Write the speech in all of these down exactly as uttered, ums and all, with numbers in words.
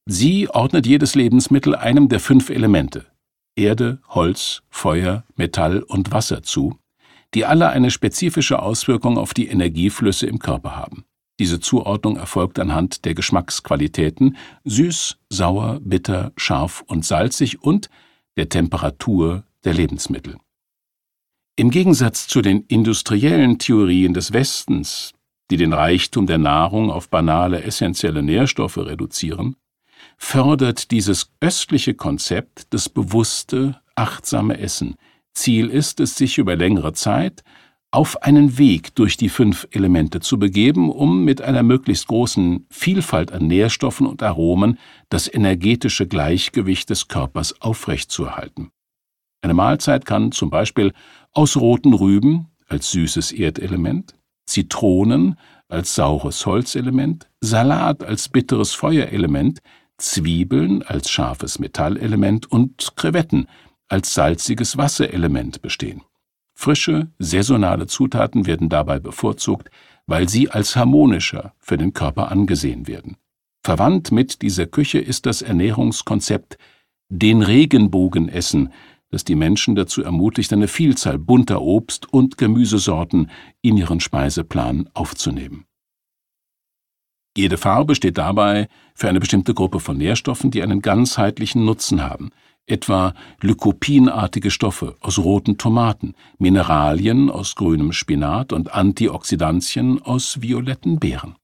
Sie ordnet jedes Lebensmittel einem der fünf Elemente Erde, Holz, Feuer, Metall und Wasser zu, die alle eine spezifische Auswirkung auf die Energieflüsse im Körper haben. Diese Zuordnung erfolgt anhand der Geschmacksqualitäten süß, sauer, bitter, scharf und salzig und der Temperatur der Lebensmittel. Im Gegensatz zu den industriellen Theorien des Westens, die den Reichtum der Nahrung auf banale essentielle Nährstoffe reduzieren, fördert dieses östliche Konzept das bewusste, achtsame Essen. Ziel ist es, sich über längere Zeit auf einen Weg durch die fünf Elemente zu begeben, um mit einer möglichst großen Vielfalt an Nährstoffen und Aromen das energetische Gleichgewicht des Körpers aufrechtzuerhalten. Eine Mahlzeit kann zum Beispiel aus roten Rüben als süßes Erdelement, Zitronen als saures Holzelement, Salat als bitteres Feuerelement, Zwiebeln als scharfes Metallelement und Krevetten als salziges Wasserelement bestehen. Frische, saisonale Zutaten werden dabei bevorzugt, weil sie als harmonischer für den Körper angesehen werden. Verwandt mit dieser Küche ist das Ernährungskonzept den Regenbogen essen, das die Menschen dazu ermutigt, eine Vielzahl bunter Obst- und Gemüsesorten in ihren Speiseplan aufzunehmen. Jede Farbe steht dabei für eine bestimmte Gruppe von Nährstoffen, die einen ganzheitlichen Nutzen haben, etwa lycopinartige Stoffe aus roten Tomaten, Mineralien aus grünem Spinat und Antioxidantien aus violetten Beeren.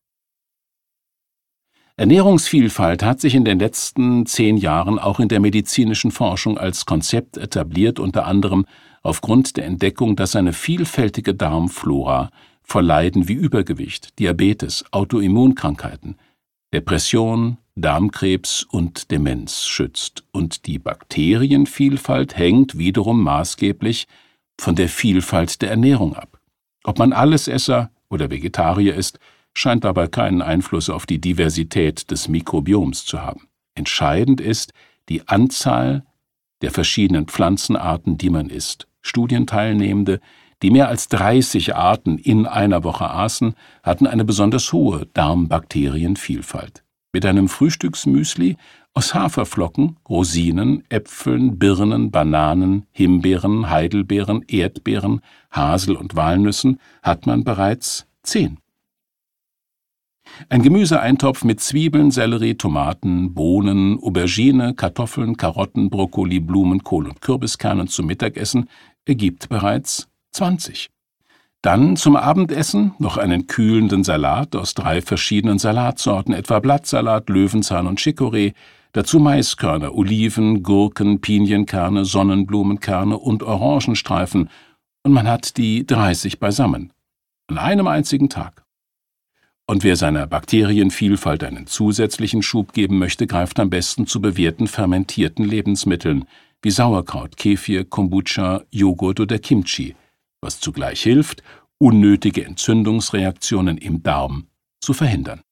Ernährungsvielfalt hat sich in den letzten zehn Jahren auch in der medizinischen Forschung als Konzept etabliert, unter anderem aufgrund der Entdeckung, dass eine vielfältige Darmflora vor Leiden wie Übergewicht, Diabetes, Autoimmunkrankheiten, Depression, Darmkrebs und Demenz schützt, und die Bakterienvielfalt hängt wiederum maßgeblich von der Vielfalt der Ernährung ab. Ob man Allesesser oder Vegetarier ist, scheint dabei keinen Einfluss auf die Diversität des Mikrobioms zu haben. Entscheidend ist die Anzahl der verschiedenen Pflanzenarten, die man isst. Studienteilnehmende, die mehr als dreißig Arten in einer Woche aßen, hatten eine besonders hohe Darmbakterienvielfalt. Mit einem Frühstücksmüsli aus Haferflocken, Rosinen, Äpfeln, Birnen, Bananen, Himbeeren, Heidelbeeren, Erdbeeren, Hasel- und Walnüssen hat man bereits zehn. Ein Gemüseeintopf mit Zwiebeln, Sellerie, Tomaten, Bohnen, Aubergine, Kartoffeln, Karotten, Brokkoli, Blumenkohl und Kürbiskernen zum Mittagessen ergibt bereits zwanzig. Dann zum Abendessen noch einen kühlenden Salat aus drei verschiedenen Salatsorten, etwa Blattsalat, Löwenzahn und Chicorée, dazu Maiskörner, Oliven, Gurken, Pinienkerne, Sonnenblumenkerne und Orangenstreifen, und man hat die dreißig beisammen, an einem einzigen Tag. Und wer seiner Bakterienvielfalt einen zusätzlichen Schub geben möchte, greift am besten zu bewährten fermentierten Lebensmitteln wie Sauerkraut, Kefir, Kombucha, Joghurt oder Kimchi, was zugleich hilft, unnötige Entzündungsreaktionen im Darm zu verhindern.